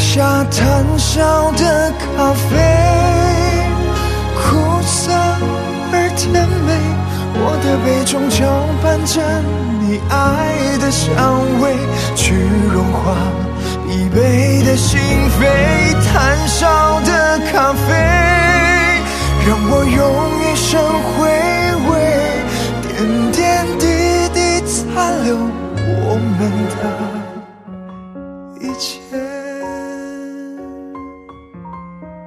下炭烧的咖啡，苦涩而甜美，我的杯中搅拌着你爱的香味，去融化疲惫的心扉。炭烧的咖啡让我用余生回味，点点滴滴残留我们的